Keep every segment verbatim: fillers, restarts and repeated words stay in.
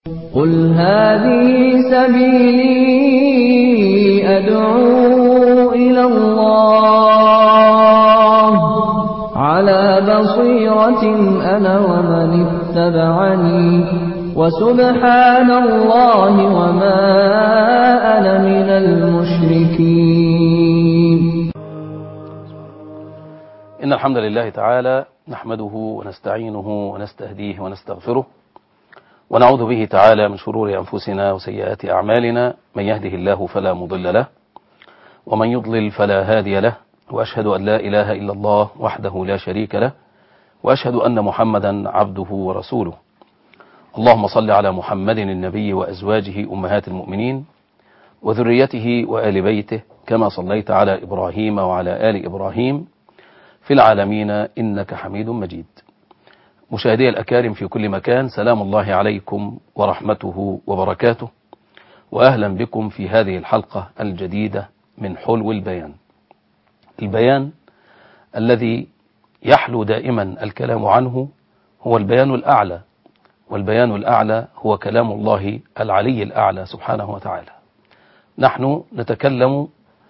قل هذه سبيلي أدعو إلى الله على بصيرة أنا ومن اتبعني وسبحان الله وما أنا من المشركين. إن الحمد لله تعالى نحمده ونستعينه ونستهديه ونستغفره ونعوذ به تعالى من شرور أنفسنا وسيئات أعمالنا، من يهده الله فلا مضل له ومن يضلل فلا هادي له، وأشهد أن لا إله إلا الله وحده لا شريك له، وأشهد أن محمدا عبده ورسوله. اللهم صل على محمد النبي وأزواجه أمهات المؤمنين وذريته وآل بيته كما صليت على إبراهيم وعلى آل إبراهيم في العالمين إنك حميد مجيد. مشاهدي الأكارم في كل مكان، سلام الله عليكم ورحمته وبركاته، وأهلا بكم في هذه الحلقة الجديدة من حلو البيان. البيان الذي يحلو دائما الكلام عنه هو البيان الأعلى، والبيان الأعلى هو كلام الله العلي الأعلى سبحانه وتعالى. نحن نتكلم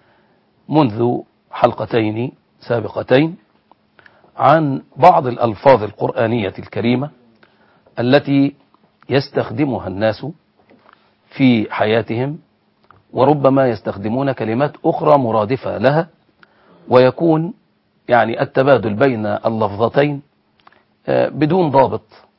منذ حلقتين سابقتين عن بعض الألفاظ القرآنية الكريمة التي يستخدمها الناس في حياتهم، وربما يستخدمون كلمات أخرى مرادفة لها، ويكون يعني التبادل بين اللفظتين بدون ضابط.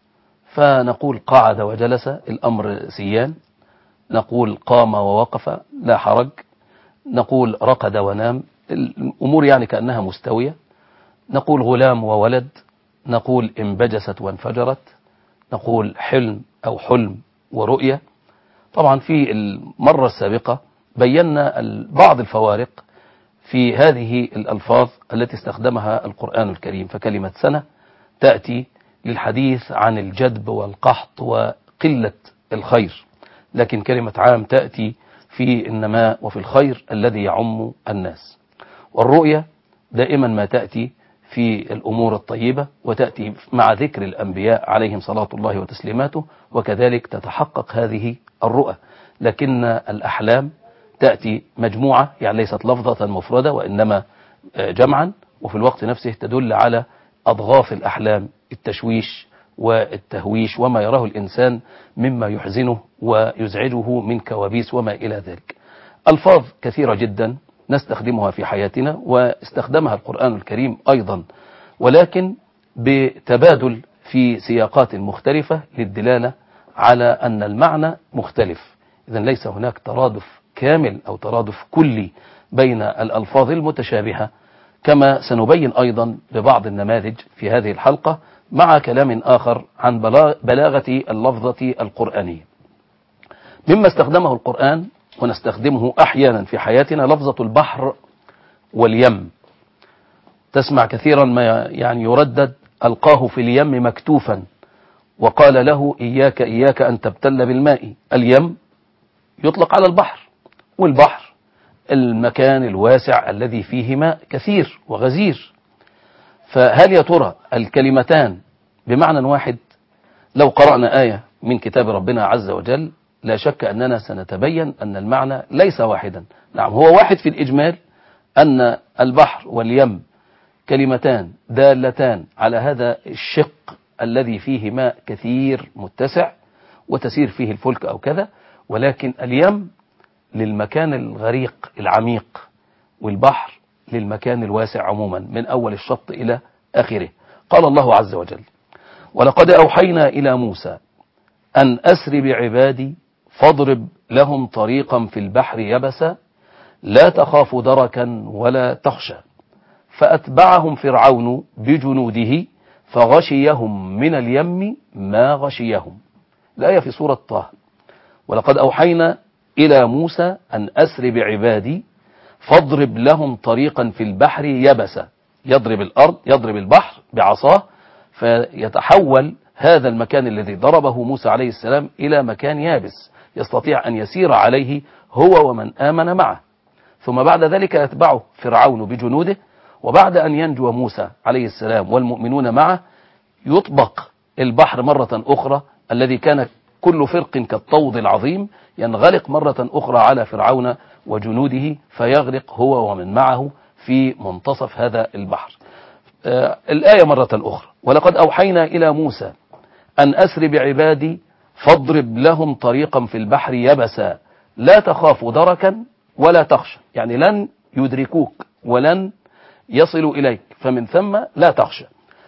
فنقول قعد وجلس الأمر سيان، نقول قام ووقف لا حرج، نقول رقد ونام، الأمور يعني كأنها مستوية، نقول غلام وولد، نقول انبجست وانفجرت، نقول حلم أو حلم ورؤية. طبعا في المرة السابقة بينا بعض الفوارق في هذه الألفاظ التي استخدمها القرآن الكريم. فكلمة سنة تأتي للحديث عن الجدب والقحط وقلة الخير، لكن كلمة عام تأتي في النماء وفي الخير الذي يعم الناس. والرؤية دائما ما تأتي في الأمور الطيبة، وتأتي مع ذكر الأنبياء عليهم صلاة الله وتسليماته، وكذلك تتحقق هذه الرؤى. لكن الأحلام تأتي مجموعة، يعني ليست لفظة مفردة وإنما جمعا، وفي الوقت نفسه تدل على أضغاث الأحلام، التشويش والتهويش وما يراه الإنسان مما يحزنه ويزعجه من كوابيس وما إلى ذلك. ألفاظ كثيرة جدا نستخدمها في حياتنا واستخدمها القرآن الكريم أيضا، ولكن بتبادل في سياقات مختلفة للدلالة على أن المعنى مختلف. إذن ليس هناك ترادف كامل أو ترادف كلي بين الألفاظ المتشابهة، كما سنبين أيضا ببعض النماذج في هذه الحلقة مع كلام آخر عن بلاغة اللفظة القرآنية. مما استخدمه القرآن ونستخدمه أحيانا في حياتنا لفظة البحر واليم. تسمع كثيرا ما يعني يردد ألقاه في اليم مكتوفا وقال له إياك إياك أن تبتل بالماء. اليم يطلق على البحر، والبحر المكان الواسع الذي فيه ماء كثير وغزير. فهل يا ترى الكلمتان بمعنى واحد؟ لو قرأنا آية من كتاب ربنا عز وجل لا شك أننا سنتبين أن المعنى ليس واحدا. نعم، هو واحد في الإجمال، أن البحر واليم كلمتان دالتان على هذا الشق الذي فيه ماء كثير متسع وتسير فيه الفلك أو كذا، ولكن اليم للمكان الغريق العميق، والبحر للمكان الواسع عموما من أول الشط إلى آخره. قال الله عز وجل: ولقد أوحينا إلى موسى أن أسر بعبادي فاضرب لهم طريقا في البحر يبسا لا تخاف دركا ولا تخشى فأتبعهم فرعون بجنوده فغشيهم من اليم ما غشيهم. الآية في سورة طه. ولقد أوحينا إلى موسى أن أسر بعبادي فاضرب لهم طريقا في البحر يبسا، يضرب الأرض يضرب البحر بعصاه فيتحول هذا المكان الذي ضربه موسى عليه السلام إلى مكان يابس يستطيع أن يسير عليه هو ومن آمن معه. ثم بعد ذلك يتبعه فرعون بجنوده، وبعد أن ينجو موسى عليه السلام والمؤمنون معه يطبق البحر مرة أخرى الذي كان كل فرق كالطود العظيم ينغلق مرة أخرى على فرعون وجنوده فيغرق هو ومن معه في منتصف هذا البحر. آه الآية مرة أخرى: ولقد أوحينا إلى موسى أن أسر بعبادي فاضرب لهم طريقا في البحر يبسا لا تخاف دركا ولا تخشى، يعني لن يدركوك ولن يصلوا إليك، فمن ثم لا تخشى.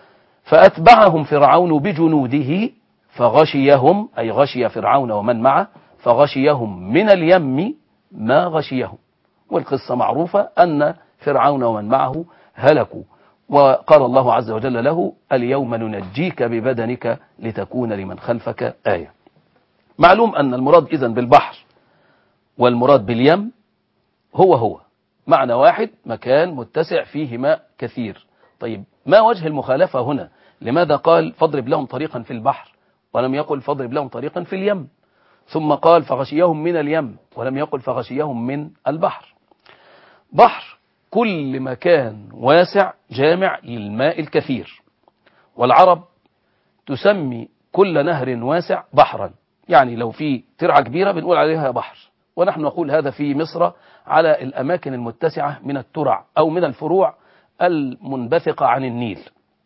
فأتبعهم فرعون بجنوده فغشيهم، أي غشي فرعون ومن معه، فغشيهم من اليم ما غشيهم. والقصة معروفة أن فرعون ومن معه هلكوا، وقال الله عز وجل له: اليوم ننجيك ببدنك لتكون لمن خلفك آية. معلوم أن المراد إذن بالبحر والمراد باليم هو هو معنى واحد، مكان متسع فيه ماء كثير. طيب ما وجه المخالفة هنا؟ لماذا قال فاضرب لهم طريقا في البحر ولم يقل فاضرب لهم طريقا في اليم، ثم قال فغشيهم من اليم ولم يقل فغشيهم من البحر؟ بحر كل مكان واسع جامع للماء الكثير، والعرب تسمي كل نهر واسع بحرا، يعني لو في ترعة كبيرة بنقول عليها بحر، ونحن نقول هذا في مصر على الأماكن المتسعة من الترع أو من الفروع المنبثقة عن النيل.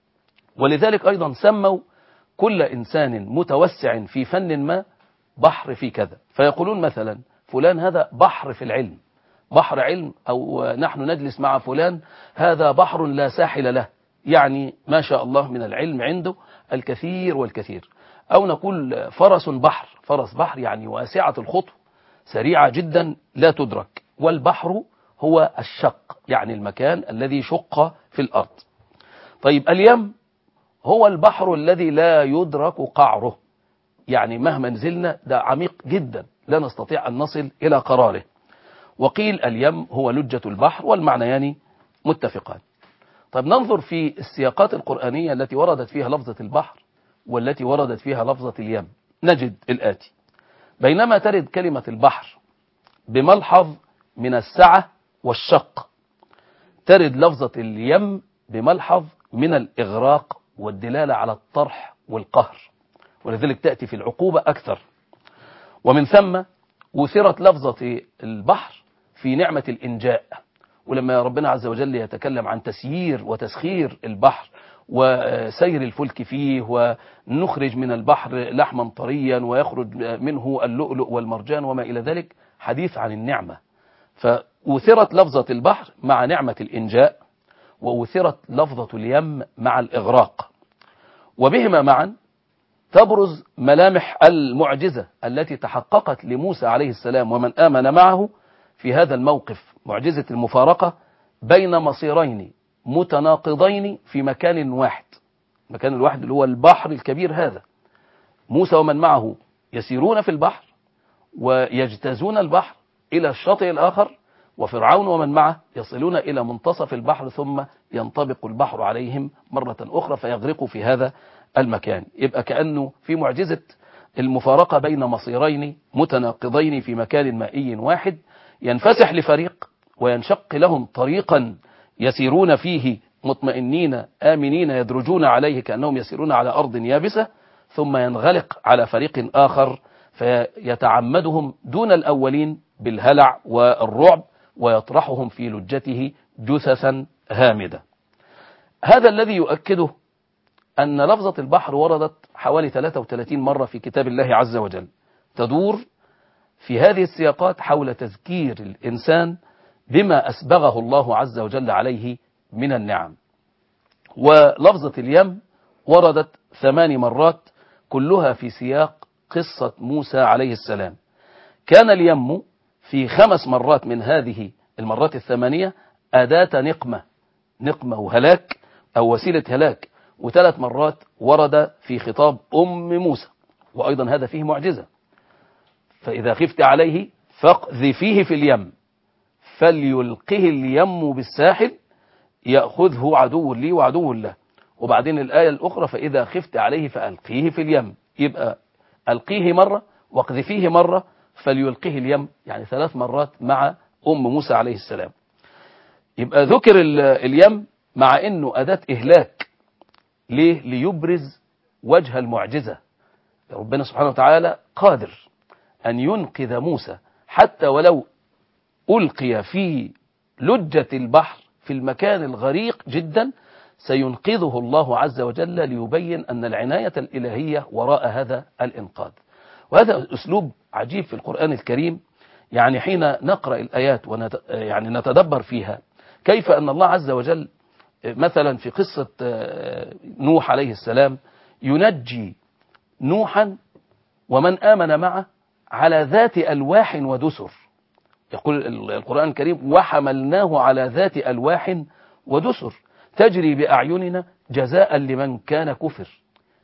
ولذلك أيضا سموا كل إنسان متوسع في فن ما بحر في كذا، فيقولون مثلا فلان هذا بحر في العلم، بحر علم، أو نحن نجلس مع فلان هذا بحر لا ساحل له، يعني ما شاء الله من العلم عنده الكثير والكثير. أو نقول فرس بحر، فرس بحر يعني واسعة الخطو سريعة جدا لا تدرك. والبحر هو الشق، يعني المكان الذي شق في الأرض. طيب اليم هو البحر الذي لا يدرك قعره، يعني مهما نزلنا ده عميق جدا لا نستطيع أن نصل إلى قراره. وقيل اليم هو لجة البحر، والمعنيان متفقان. طيب ننظر في السياقات القرآنية التي وردت فيها لفظة البحر والتي وردت فيها لفظة اليم، نجد الآتي: بينما ترد كلمة البحر بملحظ من السعة والشق، ترد لفظة اليم بملحظ من الإغراق والدلالة على الطرح والقهر، ولذلك تأتي في العقوبة أكثر. ومن ثم وثرت لفظة البحر في نعمة الإنجاء، ولما ربنا عز وجل يتكلم عن تسيير وتسخير البحر وسير الفلك فيه، ونخرج من البحر لحما طريا ويخرج منه اللؤلؤ والمرجان وما إلى ذلك، حديث عن النعمة. فأثرت لفظة البحر مع نعمة الإنجاء، وأثرت لفظة اليم مع الإغراق، وبهما معا تبرز ملامح المعجزة التي تحققت لموسى عليه السلام ومن آمن معه في هذا الموقف، معجزة المفارقة بين مصيرين متناقضين في مكان واحد. المكان الواحد اللي هو البحر الكبير هذا، موسى ومن معه يسيرون في البحر ويجتازون البحر إلى الشاطئ الآخر، وفرعون ومن معه يصلون إلى منتصف البحر ثم ينطبق البحر عليهم مرة أخرى فيغرقوا في هذا المكان. يبقى كأنه في معجزة المفارقة بين مصيرين متناقضين في مكان مائي واحد، ينفسح لفريق وينشق لهم طريقا يسيرون فيه مطمئنين آمنين يدرجون عليه كأنهم يسيرون على أرض يابسة، ثم ينغلق على فريق آخر فيتعمدهم دون الأولين بالهلع والرعب ويطرحهم في لجته جثثا هامدة. هذا الذي يؤكده أن لفظة البحر وردت حوالي ثلاثة وثلاثين مرة في كتاب الله عز وجل، تدور في هذه السياقات حول تذكير الإنسان بما أسبغه الله عز وجل عليه من النعم. ولفظة اليم وردت ثمان مرات كلها في سياق قصة موسى عليه السلام. كان اليم في خمس مرات من هذه المرات الثمانية أداة نقمة، نقمة وهلاك أو وسيلة هلاك، وثلاث مرات ورد في خطاب أم موسى، وأيضا هذا فيه معجزة. فإذا خفت عليه فاقذفيه في اليم فليلقه اليم بالساحل يأخذه عدو لي وعدو له. وبعدين الآية الأخرى فإذا خفت عليه فألقيه في اليم، يبقى ألقيه مرة واقذفيه مرة فليلقه اليم، يعني ثلاث مرات مع أم موسى عليه السلام. يبقى ذكر اليم مع أنه أداة إهلاك. ليه؟ ليبرز وجه المعجزة. ربنا سبحانه وتعالى قادر أن ينقذ موسى حتى ولو ألقي في لجة البحر في المكان الغريق جدا، سينقذه الله عز وجل ليبين أن العناية الإلهية وراء هذا الإنقاذ. وهذا أسلوب عجيب في القرآن الكريم، يعني حين نقرأ الآيات ونت... يعني نتدبر فيها كيف أن الله عز وجل مثلا في قصة نوح عليه السلام ينجي نوحا ومن آمن معه على ذات ألواح ودسر. يقول القرآن الكريم وحملناه على ذات ألواح ودسر تجري بأعيننا جزاء لمن كان كفر.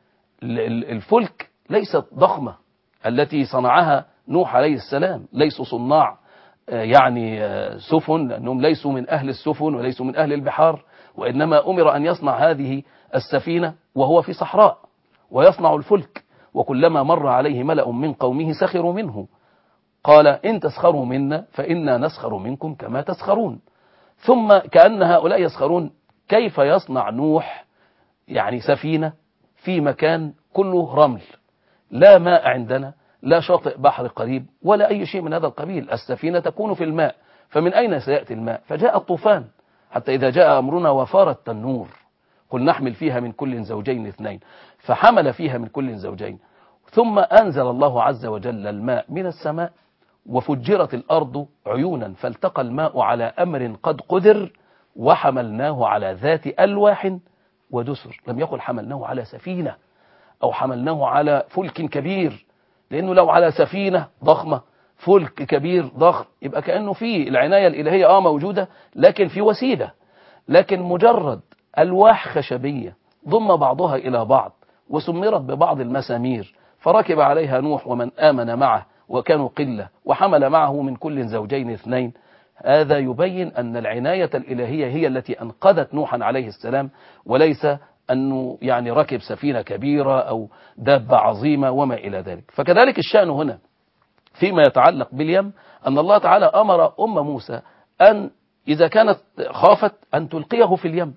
الفلك ليست ضخمة التي صنعها نوح عليه السلام، ليسوا صناع يعني سفن، لأنهم ليسوا من أهل السفن وليسوا من أهل البحار، وإنما أمر أن يصنع هذه السفينة وهو في صحراء ويصنع الفلك، وكلما مر عليه ملأ من قومه سخروا منه قال إن تسخروا منا فإنا نسخر منكم كما تسخرون. ثم كأن هؤلاء يسخرون كيف يصنع نوح يعني سفينة في مكان كله رمل، لا ماء عندنا، لا شاطئ بحر قريب ولا أي شيء من هذا القبيل، السفينة تكون في الماء، فمن أين سيأتي الماء؟ فجاء الطوفان حتى إذا جاء أمرنا وفار التنور قل نحمل فيها من كل زوجين اثنين، فحمل فيها من كل زوجين، ثم أنزل الله عز وجل الماء من السماء وفجرت الأرض عيونا فالتقى الماء على أمر قد قدر وحملناه على ذات ألواح ودسر. لم يقل حملناه على سفينة أو حملناه على فلك كبير، لأنه لو على سفينة ضخمة فلك كبير ضخم يبقى كأنه فيه العناية الإلهية آه موجودة لكن في وسيلة، لكن مجرد ألواح خشبية ضم بعضها إلى بعض وسمرت ببعض المسامير فركب عليها نوح ومن آمن معه وكانوا قلة وحمل معه من كل زوجين اثنين. هذا يبين أن العناية الإلهية هي التي أنقذت نوحا عليه السلام، وليس أنه يعني ركب سفينة كبيرة أو دابة عظيمة وما إلى ذلك. فكذلك الشأن هنا فيما يتعلق باليم، أن الله تعالى أمر أم موسى أن إذا كانت خافت أن تلقيه في اليم،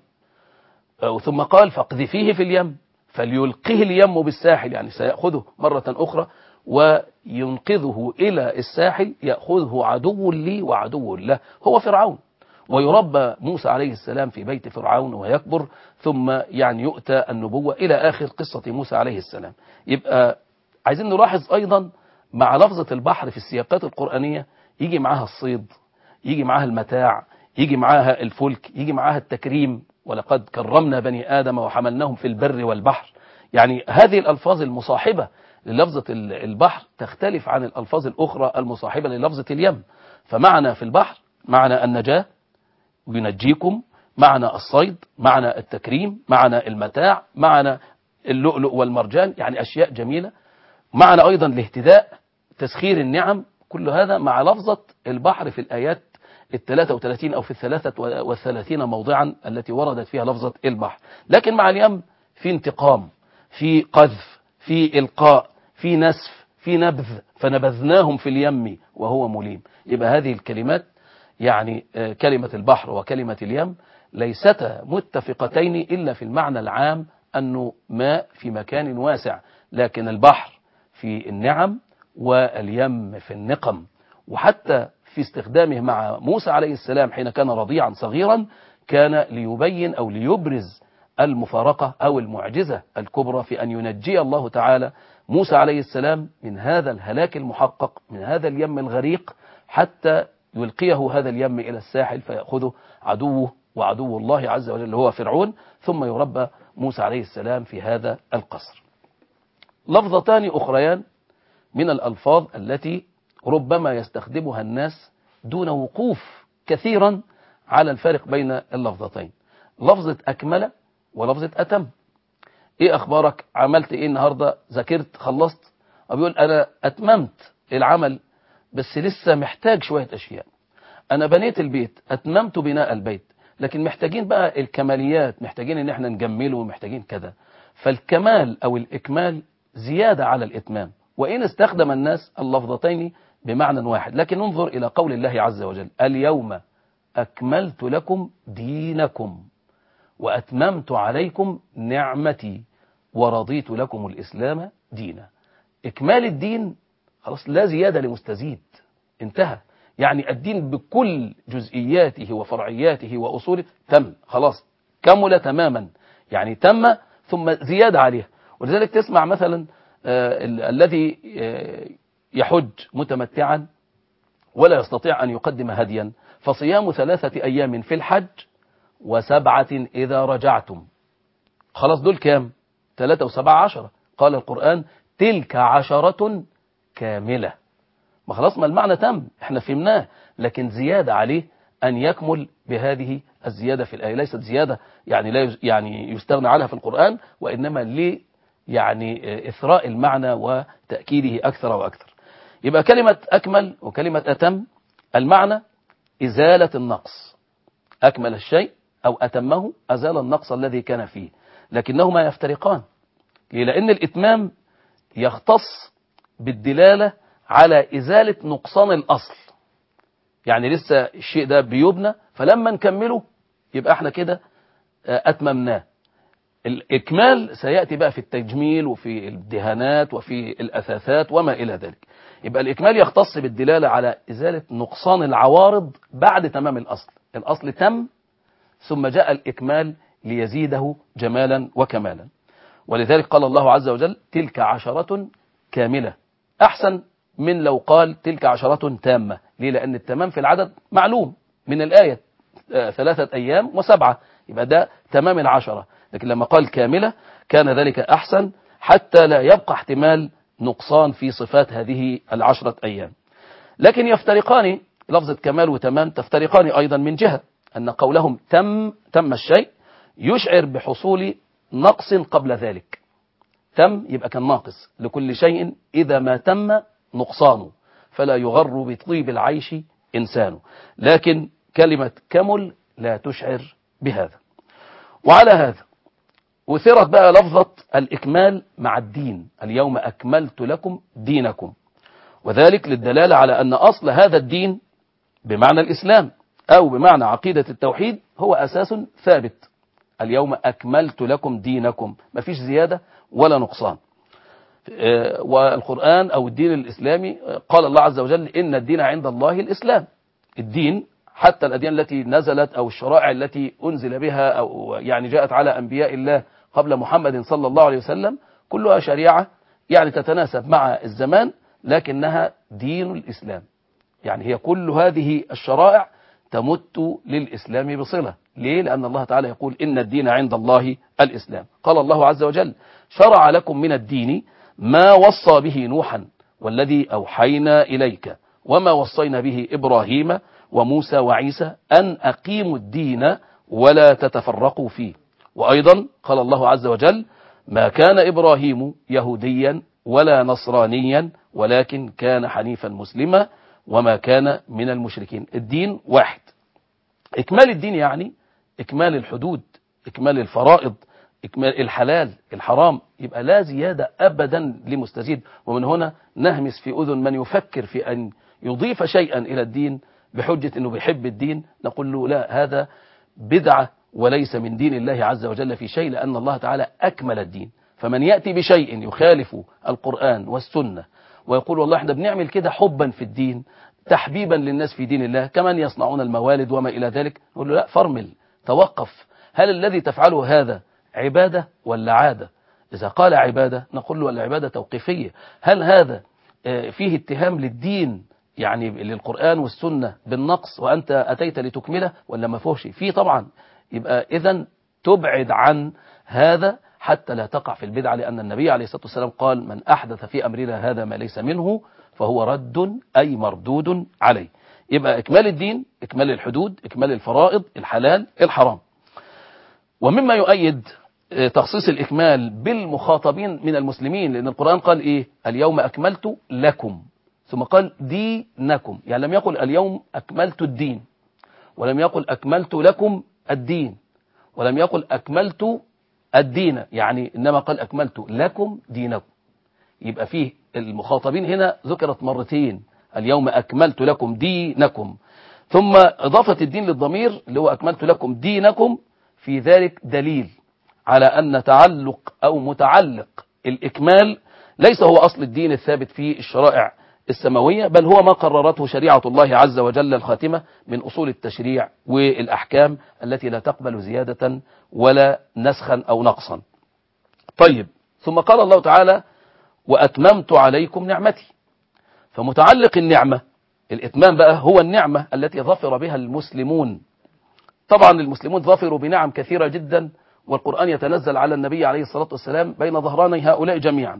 ثم قال فاقذفيه في اليم فليلقيه اليم بالساحل، يعني سيأخذه مرة أخرى وينقذه إلى الساحل، يأخذه عدو لي وعدو له هو فرعون، ويربى موسى عليه السلام في بيت فرعون ويكبر ثم يعني يؤتى النبوة إلى آخر قصة موسى عليه السلام. يبقى عايزين نلاحظ أيضا مع لفظة البحر في السياقات القرآنية يجي معها الصيد، يجي معها المتاع، يجي معها الفلك، يجي معها التكريم، ولقد كرمنا بني آدم وحملناهم في البر والبحر. يعني هذه الألفاظ المصاحبة للفظة البحر تختلف عن الألفاظ الأخرى المصاحبة للفظة اليم. فمعنى في البحر معنى النجاة وينجيكم، معنى الصيد، معنى التكريم، معنى المتاع، معنى اللؤلؤ والمرجان، يعني أشياء جميلة، معنى أيضا الاهتداء، تسخير النعم، كل هذا مع لفظة البحر في الآيات الثلاثة وثلاثين أو في الثلاثة والثلاثين موضعا التي وردت فيها لفظة البحر. لكن مع اليم في انتقام، في قذف، في إلقاء، في نسف، في نبذ، فنبذناهم في اليم وهو مليم. يبقى هذه الكلمات يعني كلمة البحر وكلمة اليم ليستا متفقتين إلا في المعنى العام أنه ماء في مكان واسع، لكن البحر في النعم واليم في النقم. وحتى في استخدامه مع موسى عليه السلام حين كان رضيعا صغيرا كان ليبين أو ليبرز المفارقة أو المعجزة الكبرى في أن ينجي الله تعالى موسى عليه السلام من هذا الهلاك المحقق، من هذا اليم الغريق، حتى يلقيه هذا اليم إلى الساحل فيأخذه عدوه وعدو الله عز وجل اللي هو فرعون، ثم يربى موسى عليه السلام في هذا القصر. لفظتان أخريان من الألفاظ التي ربما يستخدمها الناس دون وقوف كثيرا على الفارق بين اللفظتين، لفظة أكمل ولفظة أتم. إيه أخبارك؟ عملت إيه النهاردة؟ ذاكرت؟ خلصت؟ أقول أنا أتممت العمل بس لسه محتاج شوية أشياء. أنا بنيت البيت، أتممت بناء البيت، لكن محتاجين بقى الكماليات، محتاجين إن احنا نجمله ومحتاجين كذا. فالكمال أو الإكمال زيادة على الإتمام، وإن استخدم الناس اللفظتين بمعنى واحد. لكن ننظر إلى قول الله عز وجل اليوم أكملت لكم دينكم وأتممت عليكم نعمتي ورضيت لكم الإسلام دينا. إكمال الدين خلاص لا زيادة لمستزيد، انتهى. يعني الدين بكل جزئياته وفرعياته وأصوله تم خلاص، كمل تماما، يعني تم ثم زيادة عليها. ولذلك تسمع مثلا آه الذي آه يحج متمتعا ولا يستطيع أن يقدم هديا، فصيام ثلاثة أيام في الحج وسبعة إذا رجعتم. خلاص دول كام؟ ثلاثة وسبعة عشرة. قال القرآن تلك عشرة كاملة. ما خلاص، ما المعنى تم، احنا فهمناه، لكن زيادة عليه أن يكمل بهذه الزيادة في الآية، ليست زيادة يعني لا يعني يستغنى عنها في القرآن، وإنما ل يعني إثراء المعنى وتأكيده أكثر وأكثر. يبقى كلمة أكمل وكلمة أتم المعنى إزالة النقص، أكمل الشيء أو أتمه أزال النقص الذي كان فيه، لكنهما يفترقان. لأن الإتمام يختص بالدلالة على إزالة نقصان الأصل، يعني لسه الشيء ده بيبنى، فلما نكمله يبقى احنا كده أتممناه. الإكمال سيأتي بقى في التجميل وفي الدهانات وفي الأثاثات وما إلى ذلك. يبقى الإكمال يختص بالدلالة على إزالة نقصان العوارض بعد تمام الأصل. الأصل تم ثم جاء الإكمال ليزيده جمالا وكمالا. ولذلك قال الله عز وجل تلك عشرة كاملة، أحسن من لو قال تلك عشرة تامة. ليه؟ لأن التمام في العدد معلوم من الآية، ثلاثة أيام وسبعة، يبقى ده تمام العشرة. لكن لما قال كاملة كان ذلك أحسن حتى لا يبقى احتمال نقصان في صفات هذه العشرة أيام. لكن يفترقان، لفظة كمال وتمام تفترقان أيضا من جهة أن قولهم تم تم الشيء يشعر بحصول نقص قبل ذلك. تم يبقى كان ناقص، لكل شيء إذا ما تم نقصانه، فلا يغر بطيب العيش إنسانه. لكن كلمة كمل لا تشعر بهذا. وعلى هذا أثرت بقى لفظة الإكمال مع الدين، اليوم أكملت لكم دينكم، وذلك للدلالة على أن أصل هذا الدين بمعنى الإسلام أو بمعنى عقيدة التوحيد هو أساس ثابت. اليوم أكملت لكم دينكم، ما فيش زيادة ولا نقصان. والقرآن أو الدين الإسلامي قال الله عز وجل إن الدين عند الله الإسلام. الدين حتى الأديان التي نزلت أو الشرائع التي أنزل بها أو يعني جاءت على أنبياء الله قبل محمد صلى الله عليه وسلم كلها شريعة يعني تتناسب مع الزمان، لكنها دين الإسلام. يعني هي كل هذه الشرائع تمت للإسلام بصلة. ليه؟ لأن الله تعالى يقول إن الدين عند الله الإسلام. قال الله عز وجل شرع لكم من الدين ما وصى به نوحا والذي أوحينا إليك وما وصينا به إبراهيم وموسى وعيسى أن أقيموا الدين ولا تتفرقوا فيه. وأيضا قال الله عز وجل ما كان إبراهيم يهوديا ولا نصرانيا ولكن كان حنيفا مسلما وما كان من المشركين. الدين واحد. إكمال الدين يعني إكمال الحدود، إكمال الفرائض، إكمال الحلال الحرام، يبقى لا زيادة أبدا لمستزيد. ومن هنا نهمس في أذن من يفكر في أن يضيف شيئا إلى الدين بحجة أنه بيحب الدين، نقول له لا، هذا بدعة وليس من دين الله عز وجل في شيء، لأن الله تعالى أكمل الدين. فمن يأتي بشيء يخالف القرآن والسنة ويقول والله احنا بنعمل كده حبا في الدين، تحبيبا للناس في دين الله، كمان يصنعون الموالد وما إلى ذلك، نقول له لا، فرمل، توقف، هل الذي تفعله هذا عبادة ولا عادة؟ إذا قال عبادة نقول له العبادة توقيفية. هل هذا فيه اتهام للدين يعني للقرآن والسنة بالنقص وأنت أتيت لتكمله ولا ما فيهش؟ فيه طبعا. يبقى إذن تبعد عن هذا حتى لا تقع في البدعة، لأن النبي عليه الصلاة والسلام قال من أحدث في أمرنا هذا ما ليس منه فهو رد أي مردود عليه. يبقى إكمال الدين إكمال الحدود، إكمال الفرائض، الحلال الحرام. ومما يؤيد تخصيص الإكمال بالمخاطبين من المسلمين، لأن القرآن قال إيه؟ اليوم أكملت لكم، ثم قال دينكم، يعني لم يقل اليوم أكملت الدين، ولم يقل أكملت لكم الدين، ولم يقل أكملت الدين، يعني إنما قال أكملت لكم دينكم. يبقى فيه المخاطبين هنا ذكرت مرتين، اليوم أكملت لكم دينكم، ثم إضافة الدين للضمير اللي هو أكملت لكم دينكم، في ذلك دليل على أن تعلق أو متعلق الإكمال ليس هو أصل الدين الثابت في الشرائع السماوية، بل هو ما قررته شريعة الله عز وجل الخاتمة من أصول التشريع والأحكام التي لا تقبل زيادة ولا نسخا أو نقصا. طيب، ثم قال الله تعالى وأتممت عليكم نعمتي. فمتعلق النعمة، الإتمام بقى هو النعمة التي ظفر بها المسلمون. طبعا المسلمون ظفروا بنعم كثيرة جدا، والقرآن يتنزل على النبي عليه الصلاة والسلام بين ظهراني هؤلاء جميعا.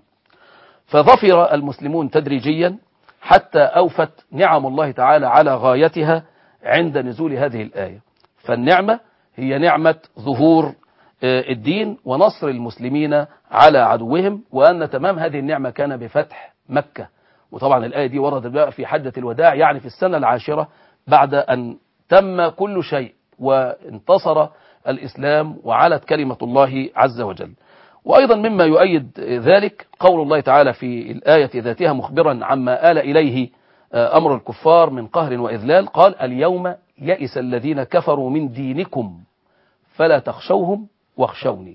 فظفر المسلمون تدريجيا حتى أوفت نعم الله تعالى على غايتها عند نزول هذه الآية. فالنعمة هي نعمة ظهور الدين ونصر المسلمين على عدوهم، وأن تمام هذه النعمة كان بفتح مكة. وطبعا الآية دي وردت بقى في حجة الوداع، يعني في السنة العاشرة بعد أن تم كل شيء وانتصر الإسلام وعلت كلمة الله عز وجل. وأيضا مما يؤيد ذلك قول الله تعالى في الآية ذاتها مخبرا عما آل إليه أمر الكفار من قهر وإذلال، قال اليوم يئس الذين كفروا من دينكم فلا تخشوهم واخشوني.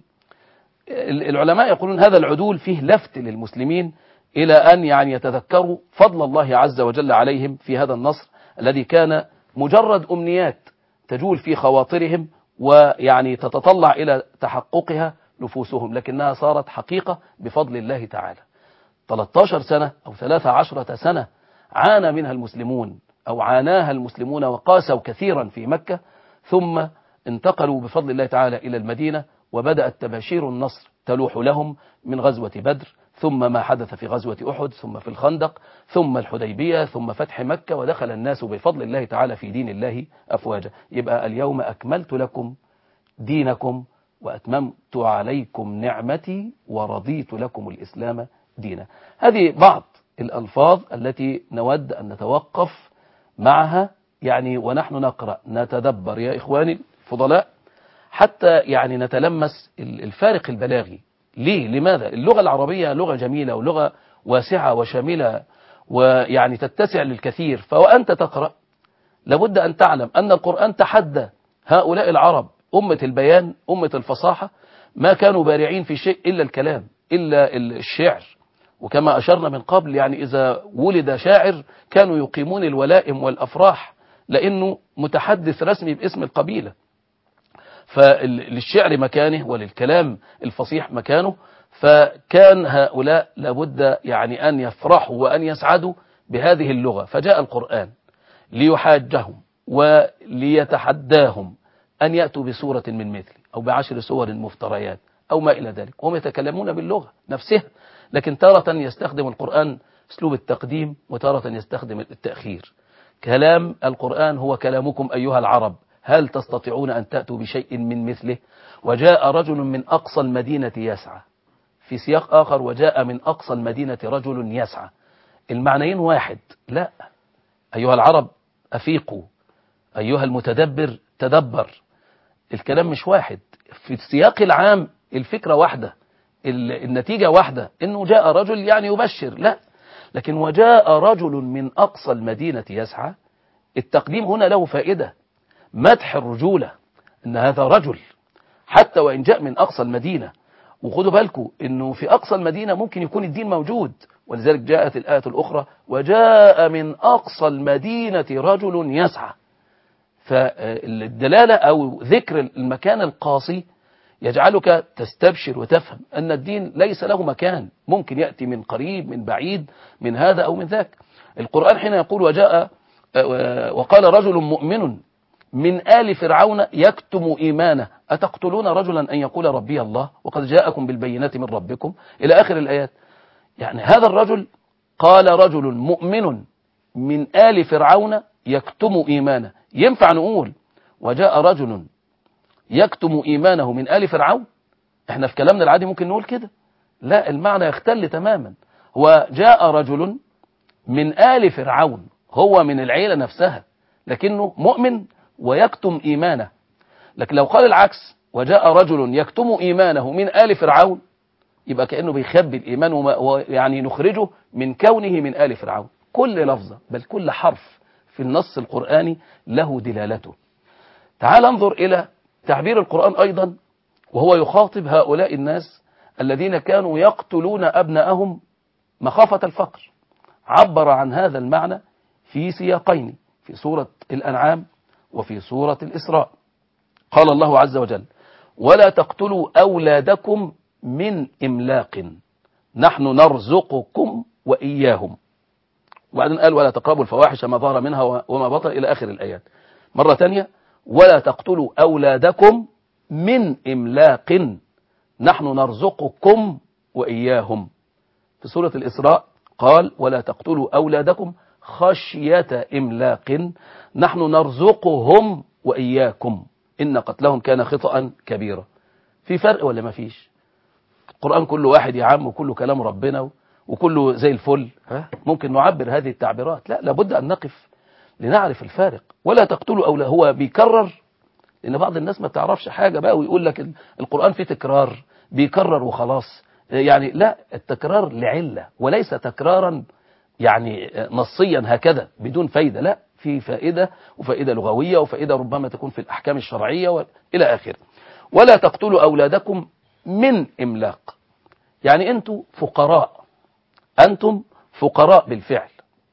العلماء يقولون هذا العدول فيه لفت للمسلمين إلى أن يعني يتذكروا فضل الله عز وجل عليهم في هذا النصر الذي كان مجرد أمنيات تجول في خواطرهم ويعني تتطلع إلى تحققها نفوسهم، لكنها صارت حقيقة بفضل الله تعالى. ثلاثة عشر سنة أو ثلاث عشرة سنة عانى منها المسلمون أو عاناها المسلمون وقاسوا كثيرا في مكة، ثم انتقلوا بفضل الله تعالى إلى المدينة، وبدأت تباشير النصر تلوح لهم من غزوة بدر، ثم ما حدث في غزوة أحد، ثم في الخندق، ثم الحديبية، ثم فتح مكة، ودخل الناس بفضل الله تعالى في دين الله أفواجا. يبقى اليوم أكملت لكم دينكم وأتممت عليكم نعمتي ورضيت لكم الإسلام دينا. هذه بعض الألفاظ التي نود أن نتوقف معها يعني ونحن نقرأ، نتدبر يا إخواني الفضلاء، حتى يعني نتلمس الفارق البلاغي. ليه؟ لماذا؟ اللغة العربية لغة جميلة ولغة واسعة وشاملة ويعني تتسع للكثير. فوأنت تقرأ لابد أن تعلم أن القرآن تحدى هؤلاء العرب أمة البيان، أمة الفصاحة، ما كانوا بارعين في شيء إلا الكلام، إلا الشعر. وكما أشرنا من قبل يعني إذا ولد شاعر كانوا يقيمون الولائم والأفراح لأنه متحدث رسمي باسم القبيلة. فللشعر مكانه وللكلام الفصيح مكانه، فكان هؤلاء لابد يعني أن يفرحوا وأن يسعدوا بهذه اللغة. فجاء القرآن ليحاجهم وليتحداهم أن يأتوا بسورة من مثله أو بعشر سور مفتريات أو ما إلى ذلك، وهم يتكلمون باللغة نفسها. لكن تارة يستخدم القرآن أسلوب التقديم وتارة يستخدم التأخير. كلام القرآن هو كلامكم أيها العرب، هل تستطيعون أن تأتوا بشيء من مثله؟ وجاء رجل من أقصى المدينة يسعى، في سياق آخر وجاء من أقصى المدينة رجل يسعى. المعنيين واحد. لا، أيها العرب أفيقوا، أيها المتدبر تدبر. الكلام مش واحد، في السياق العام الفكرة واحدة، النتيجة واحدة، إنه جاء رجل يعني يبشر. لا، لكن وجاء رجل من أقصى المدينة يسعى، التقديم هنا له فائدة، مدح الرجولة، إن هذا رجل حتى وإن جاء من أقصى المدينة. وخدوا بالكم إنه في أقصى المدينة ممكن يكون الدين موجود، ولذلك جاءت الآية الأخرى وجاء من أقصى المدينة رجل يسعى. فالدلالة أو ذكر المكان القاصي يجعلك تستبشر وتفهم أن الدين ليس له مكان، ممكن يأتي من قريب من بعيد من هذا أو من ذاك. القرآن حين يقول وجاء وقال رجل مؤمن من آل فرعون يكتم إيمانه أتقتلون رجلا أن يقول ربي الله وقد جاءكم بالبينات من ربكم إلى آخر الآيات. يعني هذا الرجل قال رجل مؤمن من آل فرعون يكتم إيمانه. ينفع نقول وجاء رجل يكتم إيمانه من آل فرعون؟ احنا في كلامنا العادي ممكن نقول كده، لا، المعنى يختل تماما. هو جاء رجل من آل فرعون، هو من العيلة نفسها، لكنه مؤمن ويكتم إيمانه. لكن لو قال العكس وجاء رجل يكتم إيمانه من آل فرعون، يبقى كأنه بيخبي الإيمان ويعني نخرجه من كونه من آل فرعون. كل لفظة بل كل حرف في النص القرآني له دلالته. تعال انظر إلى تعبير القرآن أيضا وهو يخاطب هؤلاء الناس الذين كانوا يقتلون أبناءهم مخافة الفقر. عبر عن هذا المعنى في سياقين، في سورة الأنعام وفي سورة الإسراء. قال الله عز وجل: ولا تقتلوا أولادكم من إملاق نحن نرزقكم وإياهم. وبعدين قال: ولا تقربوا الفواحش ما ظهر منها وما بطن، إلى آخر الآيات. مرة ثانية: ولا تقتلوا أولادكم من إملاق نحن نرزقكم وإياهم. في سورة الإسراء قال: ولا تقتلوا أولادكم خشية إملاق نحن نرزقهم وإياكم إن قتلهم كان خطأ كبيرا. في فرق ولا ما فيش؟ القرآن كله واحد يا عم، وكله كلام ربنا وكله زي الفل. ها؟ ممكن نعبر هذه التعبيرات؟ لا، لابد أن نقف لنعرف الفارق. ولا تقتلوا أولاد، هو بيكرر، لأن بعض الناس ما تعرفش حاجة بقى ويقول لك القرآن فيه تكرار، بيكرر وخلاص. يعني لا، التكرار لعلة وليس تكرارا يعني نصيا هكذا بدون فايدة. لا، في فائدة، وفائدة لغوية، وفائدة ربما تكون في الأحكام الشرعية وإلى آخره. ولا تقتلوا أولادكم من إملاق، يعني أنتم فقراء، أنتم فقراء بالفعل.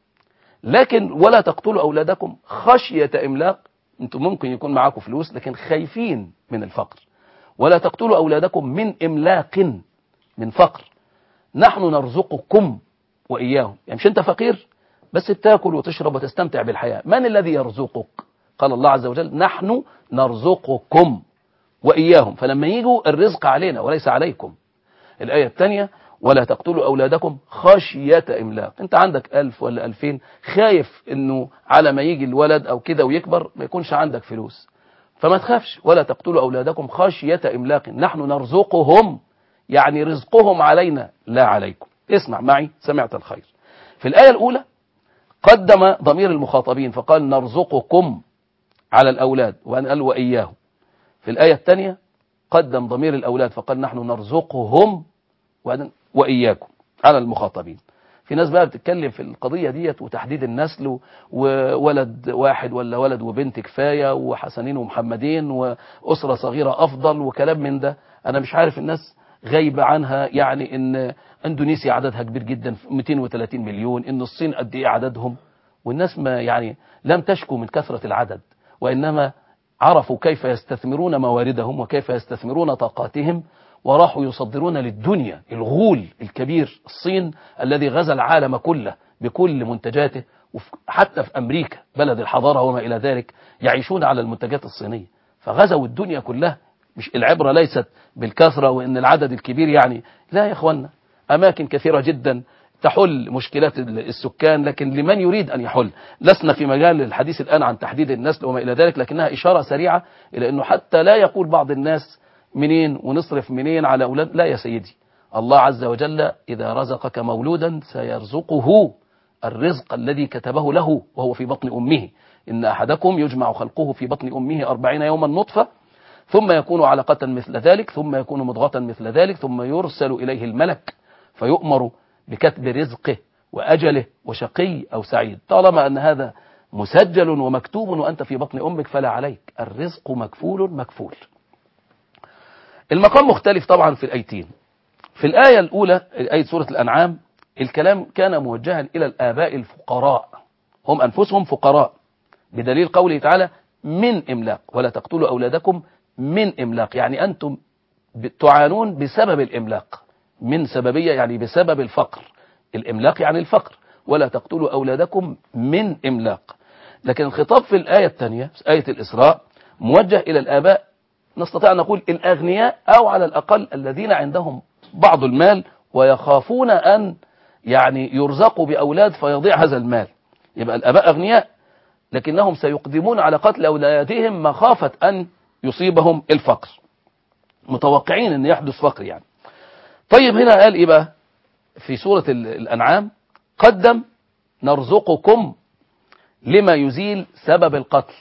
لكن ولا تقتلوا أولادكم خشية إملاق، أنتم ممكن يكون معاكم فلوس لكن خايفين من الفقر. ولا تقتلوا أولادكم من إملاق، من فقر. نحن نرزقكم وإياهم، يعني مش أنت فقير بس بتاكل وتشرب وتستمتع بالحياة. من الذي يرزقك؟ قال الله عز وجل: نحن نرزقكم وإياهم. فلما يجوا الرزق علينا وليس عليكم. الآية الثانية: ولا تقتلوا أولادكم خشية إملاق. أنت عندك ألف ولا ألفين، خايف أنه على ما يجي الولد أو كده ويكبر ما يكونش عندك فلوس، فما تخافش. ولا تقتلوا أولادكم خشية إملاق نحن نرزقهم، يعني رزقهم علينا لا عليكم. اسمع معي، سمعت الخير. في الآية الأولى قدم ضمير المخاطبين فقال: نرزقكم على الأولاد، وأن قال وإياهم. في الآية الثانية قدم ضمير الأولاد فقال: نحن نرزقهم وإياكم على المخاطبين. في ناس بقى بتتكلم في القضية ديت وتحديد النسل، وولد واحد ولا ولد وبنت كفاية، وحسنين ومحمدين، وأسرة صغيرة أفضل، وكلام من ده. أنا مش عارف، الناس غايبة عنها. يعني إن اندونيسيا عددها كبير جدا، مئتين وثلاثين مليون، إن الصين قد إيه عددهم، والناس ما يعني لم تشكو من كثرة العدد، وإنما عرفوا كيف يستثمرون مواردهم وكيف يستثمرون طاقاتهم، وراحوا يصدرون للدنيا الغول الكبير الصين الذي غزا العالم كله بكل منتجاته. حتى في أمريكا بلد الحضارة وما إلى ذلك يعيشون على المنتجات الصينية، فغزوا الدنيا كلها. مش العبرة ليست بالكثرة وإن العدد الكبير يعني، لا يا إخوانا، أماكن كثيرة جدا تحل مشكلات السكان، لكن لمن يريد أن يحل. لسنا في مجال الحديث الآن عن تحديد النسل وما إلى ذلك، لكنها إشارة سريعة إلى أنه حتى لا يقول بعض الناس منين ونصرف منين على أولاد. لا يا سيدي، الله عز وجل إذا رزقك مولودا سيرزقه الرزق الذي كتبه له وهو في بطن أمه. إن أحدكم يجمع خلقه في بطن أمه أربعين يوما نطفة، ثم يكون علقة مثل ذلك، ثم يكون مضغة مثل ذلك، ثم يرسل إليه الملك فيؤمر بكتب رزقه وأجله وشقي أو سعيد. طالما أن هذا مسجل ومكتوب وأنت في بطن أمك فلا عليك، الرزق مكفول مكفول. المقام مختلف طبعا في الآيتين. في الآية الأولى، آية سورة الأنعام، الكلام كان موجها إلى الآباء الفقراء، هم أنفسهم فقراء، بدليل قوله تعالى: من إملاق. ولا تقتلوا أولادكم من إملاق، يعني أنتم تعانون بسبب الإملاق. من سببية يعني بسبب الفقر، الإملاق يعني الفقر. ولا تقتلوا أولادكم من إملاق. لكن الخطاب في الآية الثانية، في آية الإسراء، موجه إلى الآباء، نستطيع أن نقول الأغنياء، أو على الأقل الذين عندهم بعض المال ويخافون أن يعني يرزقوا بأولاد فيضيع هذا المال. يبقى الآباء أغنياء لكنهم سيقدمون على قتل أولادهم مخافة أن يصيبهم الفقر، متوقعين أن يحدث فقر يعني. طيب هنا قال إيه بقى في سورة الأنعام؟ قدم نرزقكم لما يزيل سبب القتل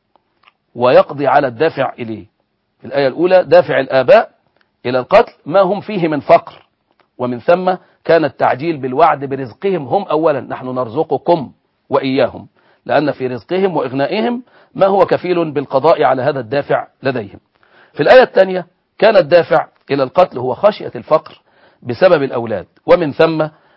ويقضي على الدافع إليه. في الآية الأولى دافع الآباء إلى القتل ما هم فيه من فقر، ومن ثم كان التعجيل بالوعد برزقهم هم أولا: نحن نرزقكم وإياهم، لأن في رزقهم وإغنائهم ما هو كفيل بالقضاء على هذا الدافع لديهم. في الآية الثانية: كان الدافع إلى القتل هو خشية الفقر بسبب الأولاد، ومن ثم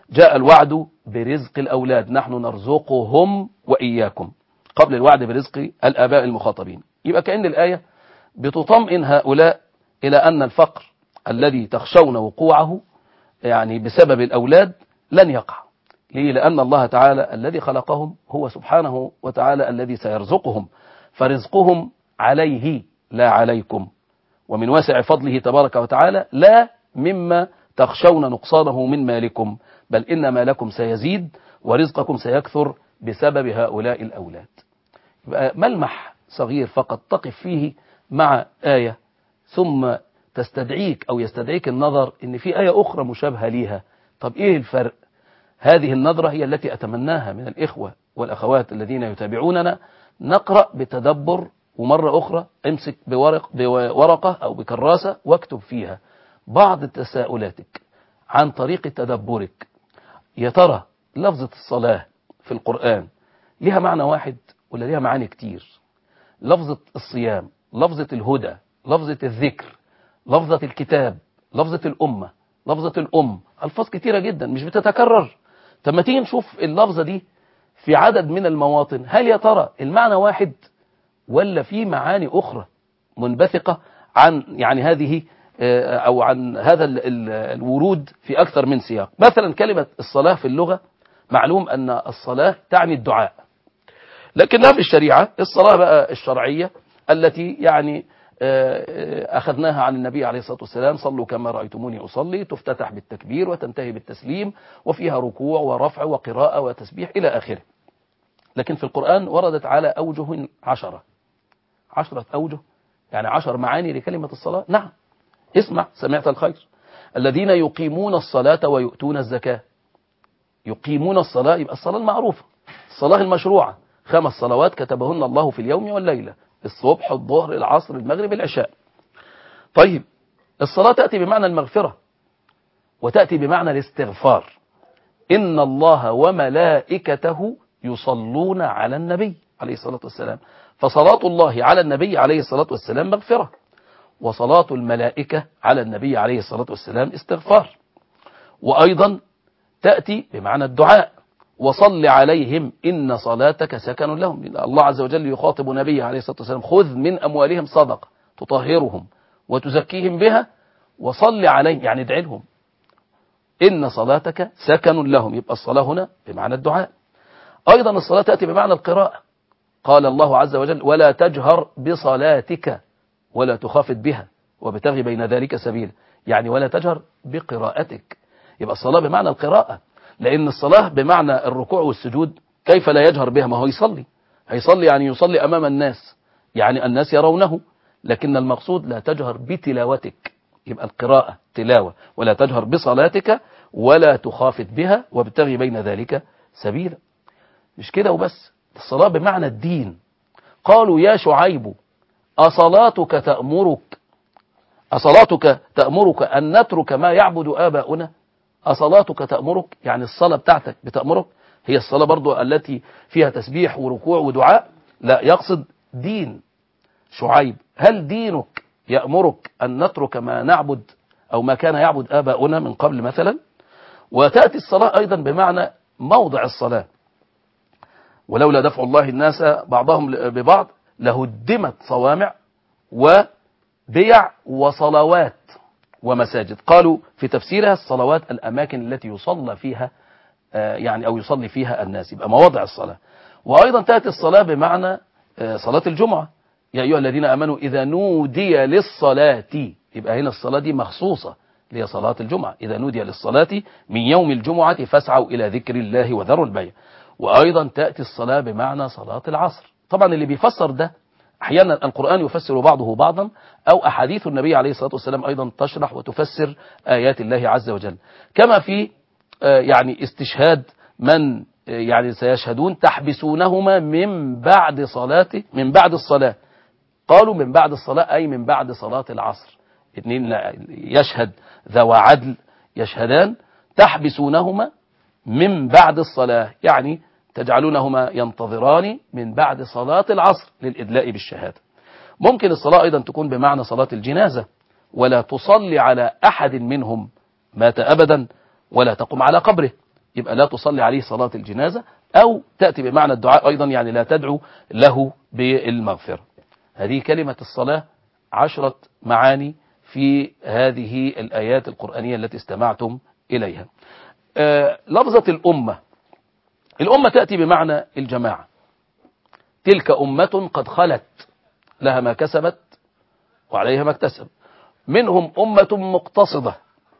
جاء الوعد برزق الأولاد، نحن نرزقهم وإياكم، قبل الوعد برزق الآباء المخاطبين. يبقى كأن الآية بتطمئن هؤلاء إلى أن الفقر الذي تخشون وقوعه يعني بسبب الأولاد لن يقع. ليه؟ لأن الله تعالى الذي خلقهم هو سبحانه وتعالى الذي سيرزقهم، فرزقهم عليه لا عليكم، ومن واسع فضله تبارك وتعالى، لا مما تخشون نقصانه من مالكم، بل إن مالكم سيزيد ورزقكم سيكثر بسبب هؤلاء الأولاد. يبقى ملمح صغير فقط تقف فيه مع آية، ثم تستدعيك أو يستدعيك النظر إن في آية أخرى مشابهة ليها. طب إيه الفرق؟ هذه النظرة هي التي أتمناها من الإخوة والأخوات الذين يتابعوننا، نقرأ بتدبر، ومرة أخرى امسك بورق بورقة أو بكراسة واكتب فيها بعض تساؤلاتك عن طريق تدبرك. يا ترى لفظة الصلاة في القرآن لها معنى واحد ولا لها معاني كتير؟ لفظة الصيام، لفظة الهدى، لفظة الذكر، لفظة الكتاب، لفظة الأمة، لفظة الأم، ألفاظ كتيرة جدا مش بتتكرر. طب ما تيجي نشوف اللفظة دي في عدد من المواطن، هل يا ترى المعنى واحد ولا في معاني أخرى منبثقة عن يعني هذه أو عن هذا الورود في أكثر من سياق؟ مثلا كلمة الصلاة في اللغة معلوم أن الصلاة تعني الدعاء، لكنها في الشريعة الصلاة بقى الشرعية التي يعني أخذناها عن النبي عليه الصلاة والسلام، صلوا كما رأيتموني أصلي، تفتتح بالتكبير وتنتهي بالتسليم، وفيها ركوع ورفع وقراءة وتسبيح إلى آخره. لكن في القرآن وردت على أوجه عشرة عشرة أوجه، يعني عشر معاني لكلمة الصلاة. نعم، اسمع، سمعت الخير، الذين يقيمون الصلاة ويؤتون الزكاة. يقيمون الصلاة يبقى الصلاة المعروفة، الصلاة المشروعة، خمس صلوات كتبهن الله في اليوم والليلة، الصبح الظهر العصر المغرب العشاء. طيب الصلاة تأتي بمعنى المغفرة وتأتي بمعنى الاستغفار. إن الله وملائكته يصلون على النبي عليه الصلاة والسلام، فصلاة الله على النبي عليه الصلاة والسلام مغفرة، وصلاة الملائكة على النبي عليه الصلاة والسلام استغفار. وأيضا تأتي بمعنى الدعاء، وصل عليهم إن صلاتك سكن لهم. الله عز وجل يخاطب نبيه عليه الصلاة والسلام، خذ من أموالهم صدقة تطهرهم وتزكيهم بها وصل عليهم، يعني ادعي لهم، إن صلاتك سكن لهم. يبقى الصلاة هنا بمعنى الدعاء. أيضا الصلاة تأتي بمعنى القراءة، قال الله عز وجل ولا تجهر بصلاتك ولا تخافت بها وابتغي بين ذلك سبيلا، يعني ولا تجهر بقراءتك. يبقى الصلاة بمعنى القراءة، لأن الصلاة بمعنى الركوع والسجود كيف لا يجهر بها؟ ما هو يصلي، هيصلي يعني يصلي أمام الناس، يعني الناس يرونه، لكن المقصود لا تجهر بتلاوتك. يبقى القراءة تلاوة، ولا تجهر بصلاتك ولا تخافت بها وابتغي بين ذلك سبيلا. مش كده وبس، الصلاة بمعنى الدين. قالوا يا شعيب أصلاتك تأمرك أصلاتك تأمرك أن نترك ما يعبد آباؤنا؟ أصلاتك تأمرك يعني الصلاة بتاعتك بتأمرك، هي الصلاة برضو التي فيها تسبيح وركوع ودعاء؟ لا، يقصد دين شعيب. هل دينك يأمرك أن نترك ما نعبد أو ما كان يعبد آباؤنا من قبل مثلا؟ وتأتي الصلاة أيضا بمعنى موضع الصلاة، ولولا دفع الله الناس بعضهم ببعض لهدمت صوامع وبيع وصلوات ومساجد. قالوا في تفسيرها الصلوات الأماكن التي يصلى فيها يعني أو يصلي فيها الناس، يبقى مواضع الصلاة. وأيضا تأتي الصلاة بمعنى صلاة الجمعة، يا أيها الذين آمنوا إذا نودي للصلاة، يبقى هنا الصلاة دي مخصوصة لهي صلاة الجمعة، إذا نودي للصلاة من يوم الجمعة فاسعوا إلى ذكر الله وذروا البيع. وأيضا تأتي الصلاة بمعنى صلاة العصر. طبعا اللي بيفسر ده أحيانا القرآن يفسر بعضه بعضا، أو أحاديث النبي عليه الصلاة والسلام أيضا تشرح وتفسر آيات الله عز وجل، كما في يعني استشهاد من يعني سيشهدون تحبسونهما من بعد صلاة من بعد الصلاة. قالوا من بعد الصلاة أي من بعد صلاة العصر، اثنين يشهد ذو عدل يشهدان تحبسونهما من بعد الصلاة، يعني تجعلونهما ينتظران من بعد صلاة العصر للإدلاء بالشهادة. ممكن الصلاة أيضا تكون بمعنى صلاة الجنازة، ولا تصلي على أحد منهم مات أبدا ولا تقم على قبره، يبقى لا تصلي عليه صلاة الجنازة، أو تأتي بمعنى الدعاء أيضا، يعني لا تدعو له بالمغفرة. هذه كلمة الصلاة عشرة معاني في هذه الآيات القرآنية التي استمعتم إليها. آه لفظة الأمة، الأمة تأتي بمعنى الجماعة. تلك أمة قد خلت لها ما كسبت وعليها ما اكتسب، منهم أمة مقتصدة،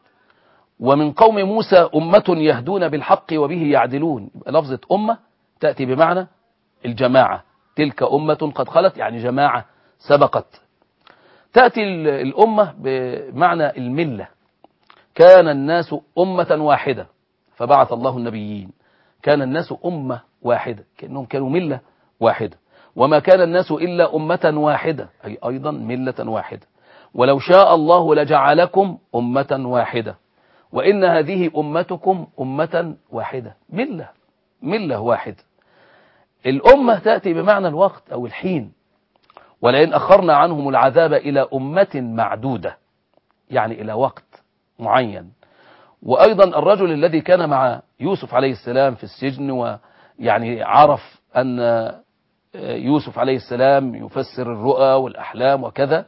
ومن قوم موسى أمة يهدون بالحق وبه يعدلون. لفظة أمة تأتي بمعنى الجماعة، تلك أمة قد خلت يعني جماعة سبقت. تأتي الأمة بمعنى الملة، كان الناس أمة واحدة فبعث الله النبيين، كان الناس أمة واحدة كأنهم كانوا ملة واحدة، وما كان الناس إلا أمة واحدة أي أيضا ملة واحدة، ولو شاء الله لجعلكم أمة واحدة وإن هذه أمتكم أمة واحدة، ملة ملة واحدة. الأمة تأتي بمعنى الوقت أو الحين، ولئن أخرنا عنهم العذاب إلى أمة معدودة يعني إلى وقت معين. وأيضا الرجل الذي كان مع يوسف عليه السلام في السجن، ويعني عرف أن يوسف عليه السلام يفسر الرؤى والأحلام وكذا،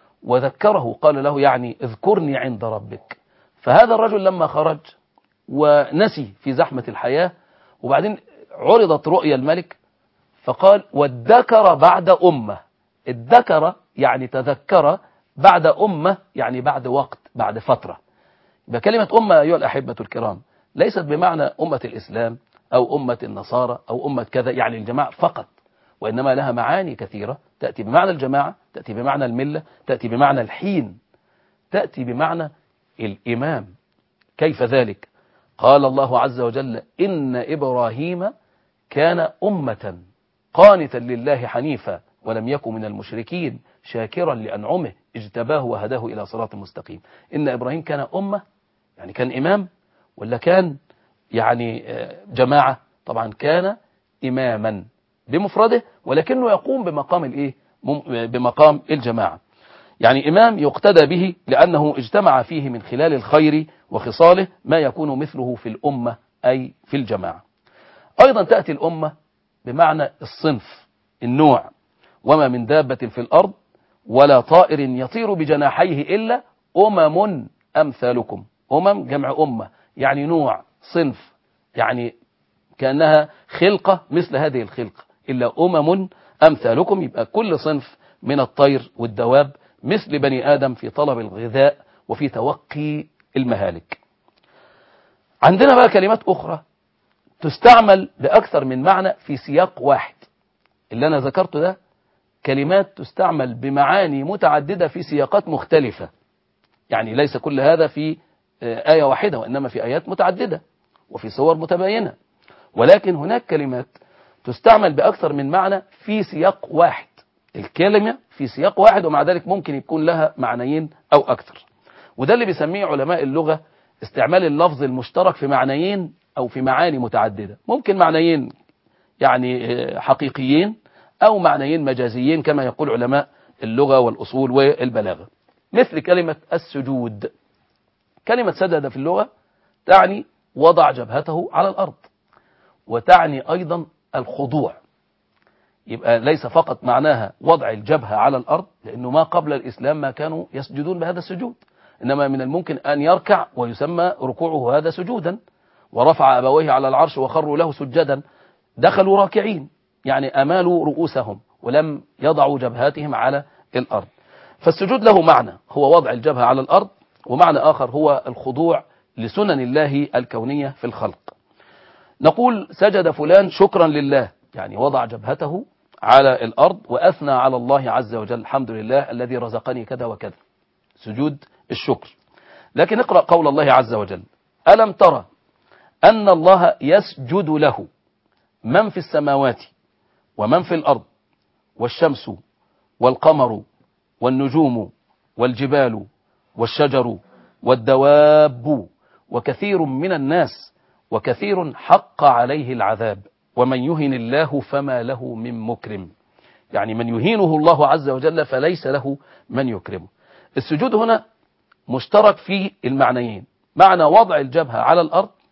وذكره قال له يعني اذكرني عند ربك. فهذا الرجل لما خرج ونسي في زحمة الحياة، وبعدين عرضت رؤيا الملك فقال وادكر بعد أمة. الذكر يعني تذكر، بعد أمة يعني بعد وقت، بعد فترة. بكلمة أمة أيها الأحبة الكرام ليست بمعنى أمة الإسلام أو أمة النصارى أو أمة كذا يعني الجماعة فقط، وإنما لها معاني كثيرة. تأتي بمعنى الجماعة، تأتي بمعنى الملة، تأتي بمعنى الحين، تأتي بمعنى الإمام. كيف ذلك؟ قال الله عز وجل إن إبراهيم كان أمة قانتا لله حنيفا ولم يكن من المشركين شاكرا لأنعمه اجتباه وهداه إلى صراط مستقيم. إن إبراهيم كان أمة يعني كان إمام ولا كان يعني جماعة؟ طبعا كان إماما بمفرده، ولكنه يقوم بمقام الإيه؟ بمقام الجماعة. يعني إمام يقتدى به لأنه اجتمع فيه من خلال الخير وخصاله ما يكون مثله في الأمة أي في الجماعة. أيضا تأتي الأمة بمعنى الصنف، النوع. وما من دابة في الأرض ولا طائر يطير بجناحيه إلا أمم أمثالكم. أمم جمع أمة يعني نوع، صنف، يعني كأنها خلقة مثل هذه الخلقة، إلا أمم أمثالكم. يبقى كل صنف من الطير والدواب مثل بني آدم في طلب الغذاء وفي توقي المهالك. عندنا بقى كلمات أخرى تستعمل بأكثر من معنى في سياق واحد. اللي أنا ذكرته ده كلمات تستعمل بمعاني متعددة في سياقات مختلفة، يعني ليس كل هذا في آية واحدة، وإنما في آيات متعددة وفي صور متباينة. ولكن هناك كلمات تستعمل بأكثر من معنى في سياق واحد، الكلمة في سياق واحد ومع ذلك ممكن يكون لها معنيين أو أكثر. وده اللي بيسميه علماء اللغة استعمال اللفظ المشترك في معنيين أو في معاني متعددة. ممكن معنيين يعني حقيقيين أو معنيين مجازيين كما يقول علماء اللغة والأصول والبلاغة. مثل كلمة السجود، كلمة سجد في اللغة تعني وضع جبهته على الأرض، وتعني أيضا الخضوع. يبقى ليس فقط معناها وضع الجبهة على الأرض، لأنه ما قبل الإسلام ما كانوا يسجدون بهذا السجود، إنما من الممكن أن يركع ويسمى ركوعه هذا سجودا. ورفع أبويه على العرش وخروا له سجدا، دخلوا راكعين يعني أمالوا رؤوسهم ولم يضعوا جبهاتهم على الأرض. فالسجود له معنى هو وضع الجبهة على الأرض، ومعنى آخر هو الخضوع لسنن الله الكونية في الخلق. نقول سجد فلان شكرا لله، يعني وضع جبهته على الأرض وأثنى على الله عز وجل، الحمد لله الذي رزقني كذا وكذا، سجود الشكر. لكن اقرأ قول الله عز وجل ألم ترى أن الله يسجد له من في السماوات ومن في الأرض والشمس والقمر والنجوم والجبال والشجر والدواب وكثير من الناس وكثير حق عليه العذاب ومن يهن الله فما له من مكرم. يعني من يهينه الله عز وجل فليس له من يكرمه. السجود هنا مشترك في المعنيين، معنى وضع الجبهة على الأرض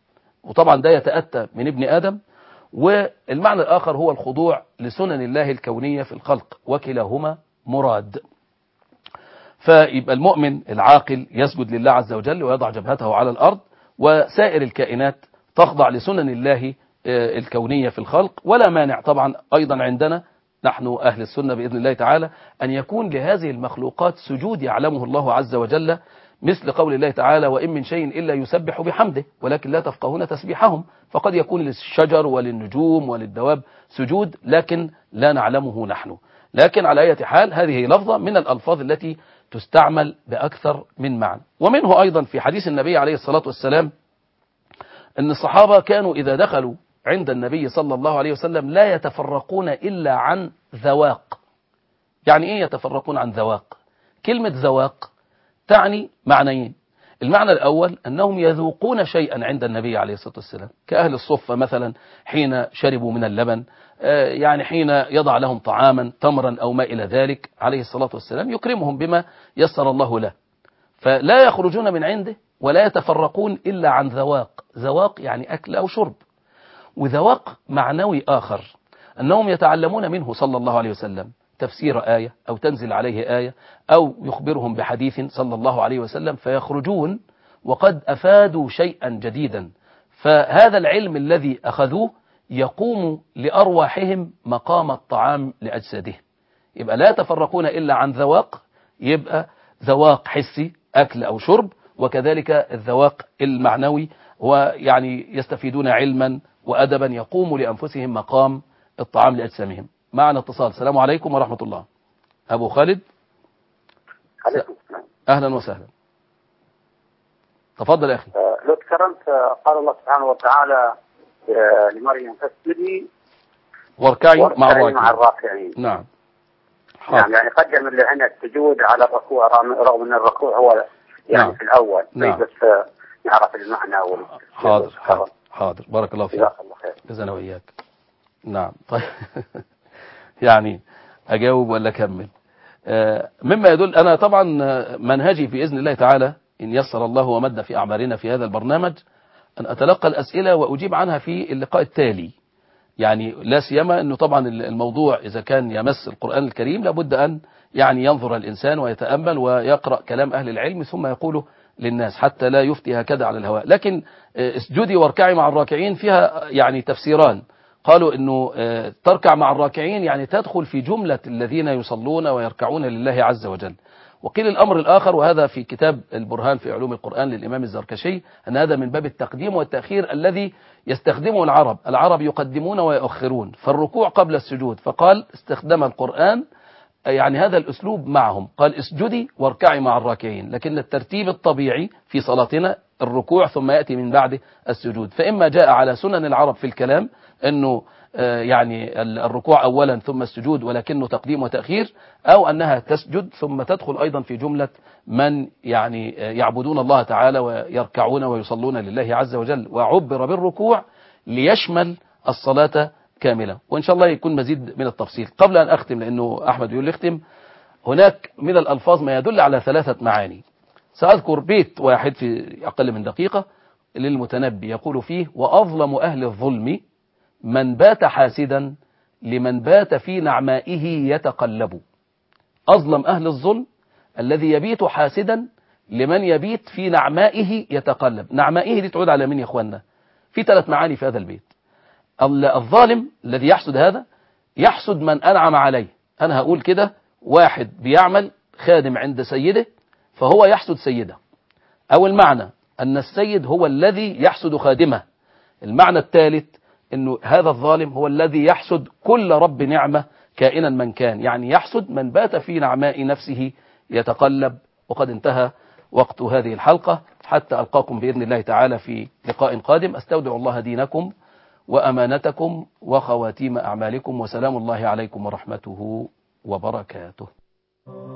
وطبعا ده يتأتى من ابن آدم. والمعنى الآخر هو الخضوع لسنن الله الكونية في الخلق، وكلاهما مراد. فيبقى المؤمن العاقل يسجد لله عز وجل ويضع جبهته على الأرض، وسائر الكائنات تخضع لسنن الله الكونية في الخلق. ولا مانع طبعا أيضا عندنا نحن أهل السنة بإذن الله تعالى أن يكون لهذه المخلوقات سجود يعلمه الله عز وجل، مثل قول الله تعالى: وإن من شيء إلا يسبح بحمده ولكن لا تفقهون تسبيحهم. فقد يكون للشجر وللنجوم وللدواب سجود لكن لا نعلمه نحن. لكن على أي حال هذه لفظة من الألفاظ التي تستعمل بأكثر من معنى. ومنه أيضا في حديث النبي عليه الصلاة والسلام أن الصحابة كانوا إذا دخلوا عند النبي صلى الله عليه وسلم لا يتفرقون إلا عن ذواق. يعني إيه يتفرقون عن ذواق؟ كلمة ذواق تعني معنيين. المعنى الأول أنهم يذوقون شيئا عند النبي عليه الصلاة والسلام، كأهل الصفة مثلا حين شربوا من اللبن، يعني حين يضع لهم طعاما تمرا أو ما إلى ذلك عليه الصلاة والسلام يكرمهم بما يسر الله له، فلا يخرجون من عنده ولا يتفرقون إلا عن ذواق. ذواق يعني أكل أو شرب. وذواق معنوي آخر أنهم يتعلمون منه صلى الله عليه وسلم تفسير آية أو تنزل عليه آية أو يخبرهم بحديث صلى الله عليه وسلم، فيخرجون وقد أفادوا شيئا جديدا. فهذا العلم الذي أخذوه يقوم لأرواحهم مقام الطعام لأجسادهم. يبقى لا يتفرقون إلا عن ذواق، يبقى ذواق حسي أكل أو شرب، وكذلك الذواق المعنوي ويعني يستفيدون علما وأدبا يقوم لأنفسهم مقام الطعام لأجسامهم. معنا اتصال. السلام عليكم ورحمة الله. أبو خالد. عليكم السلام. أهلا وسهلا. تفضل يا أخي. لو تكرمت قال الله سبحانه وتعالى لمريم فاسجدي واركعي مع الراكعين. مع الراكعين. نعم. نعم يعني قدم اللي هنا السجود على الركوع رغم أن الركوع هو يعني نعم. في الأول. نعم. بس نعرف المعنى وال... حاضر حاضر حاضر. بارك الله فيك. جزاك الله خير. جزانا وإياك. نعم. طيب يعني أجاوب ولا أكمل؟ آه مما يدل أنا طبعا منهجي بإذن الله تعالى إن يسر الله ومد في أعمارنا في هذا البرنامج أن أتلقى الأسئلة وأجيب عنها في اللقاء التالي. يعني لا سيما أنه طبعا الموضوع إذا كان يمس القرآن الكريم لابد أن يعني ينظر الإنسان ويتأمل ويقرأ كلام أهل العلم ثم يقوله للناس حتى لا يفتي هكذا على الهواء. لكن اسجدي واركعي مع الراكعين فيها يعني تفسيران. قالوا أنه تركع مع الراكعين يعني تدخل في جملة الذين يصلون ويركعون لله عز وجل. وقيل الأمر الآخر، وهذا في كتاب البرهان في علوم القرآن للإمام الزركشي، أن هذا من باب التقديم والتأخير الذي يستخدمه العرب. العرب يقدمون ويؤخرون، فالركوع قبل السجود، فقال استخدم القرآن يعني هذا الأسلوب معهم، قال اسجدي واركعي مع الراكعين. لكن الترتيب الطبيعي في صلاتنا الركوع ثم يأتي من بعده السجود. فإما جاء على سنن العرب في الكلام أنه يعني الركوع أولا ثم السجود ولكنه تقديم وتأخير، أو أنها تسجد ثم تدخل أيضا في جملة من يعني يعبدون الله تعالى ويركعون ويصلون لله عز وجل، وعبر بالركوع ليشمل الصلاة كاملة. وإن شاء الله يكون مزيد من التفصيل. قبل أن أختم لأنه أحمد يقول يختم، هناك من الألفاظ ما يدل على ثلاثة معاني. سأذكر بيت واحد في أقل من دقيقة للمتنبي يقول فيه: وأظلم أهل الظلم من بات حاسدا لمن بات في نعمائه يتقلب. أظلم أهل الظلم الذي يبيت حاسدا لمن يبيت في نعمائه يتقلب. نعمائه دي تعود على مين يا أخوانا؟ في ثلاث معاني في هذا البيت. الظالم الذي يحسد هذا يحسد من أنعم عليه. أنا هقول كده: واحد بيعمل خادم عند سيده فهو يحسد سيده، أو المعنى أن السيد هو الذي يحسد خادمه. المعنى الثالث أنه هذا الظالم هو الذي يحسد كل رب نعمة كائنا من كان، يعني يحسد من بات في نعماء نفسه يتقلب. وقد انتهى وقت هذه الحلقة، حتى ألقاكم بإذن الله تعالى في لقاء قادم. أستودع الله دينكم وأمانتكم وخواتيم أعمالكم، وسلام الله عليكم ورحمته وبركاته.